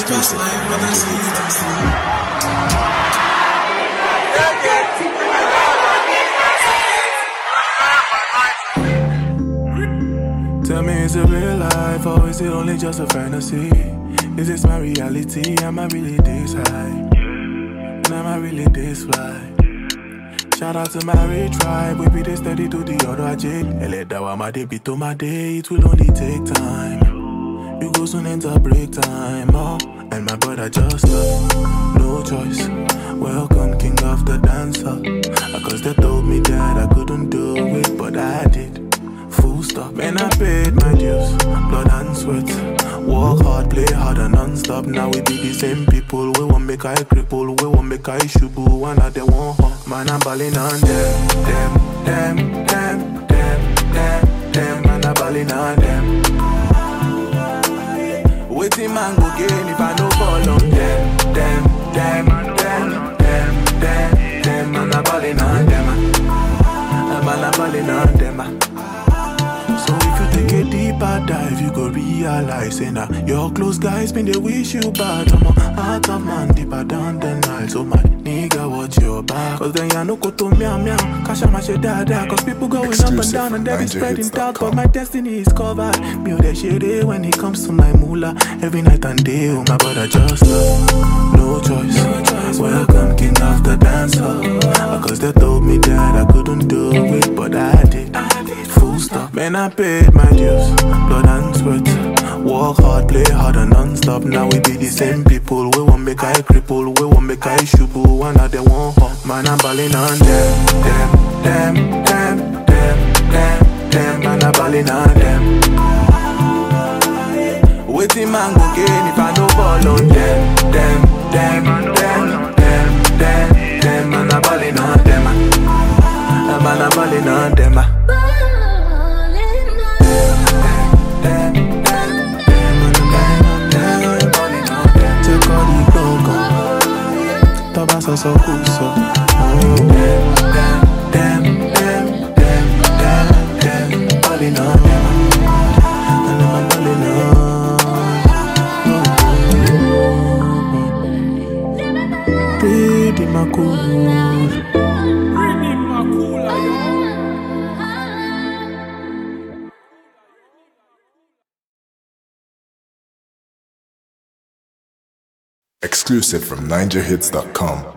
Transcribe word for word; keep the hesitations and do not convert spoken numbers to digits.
Exclusive from niger hits dot com. Tell me, is it real life or is it only just a fantasy? Is this my reality? Am I really this high? And am I really this fly? Shout out to my rich tribe, we be this steady to the other jig. Ele dawa my day, to my day, it will only take time. You go soon enter break time, oh. And my brother just love, no choice. Welcome, king of the dancer. Cause they told me that I couldn't do it, but I did. Full stop, and I paid my dues, blood and sweat. Work hard, play harder non-stop. Now we be the same people. We won't make I cripple, we won't make I shubu. One of them won't hop. Man, I'm balling on them, them, them, them, them, them, them. Man, I'm balling on them. Waiting man go gain if I no fall on them, them, them, them, them, them, them. Man, I'm balling on them. Man, I'm balling on them. So if you take a deeper dive, you go realize, say now your close guys been they wish you bad. I'm a heart of man deeper down the Nile. So my nigga, watch your back. Cause then ya no go to meow meow, cash out my shit dada. Cause people going Exclusive up and down and they be spreading doubt. But my destiny is covered. Me oh that shit when it comes to my moolah. Every night and day, oh my brother just love. No choice, no choice. Welcome king of the dancer. Cause they told me that I couldn't do it, but I did. Full stop, man, I paid my dues, blood and sweat. Work hard, play harder non-stop. Now we be the same people. We won't make I cripple, we won't make I shubu. One of them won't hop. Man, I'm balling on them, them, them, them, them, them, them. Man, I'm balling on them. Waiting man go gain if I no ball on them, them, them, them, them, them, them. Man, I'm balling on them. Man, I'm balling on them. So so cool, so oh, damn, damn, damn, damn, damn, damn, balling on, and I'm balling on. Pretty my cool, pretty my cool, Exclusive from niger hits dot com.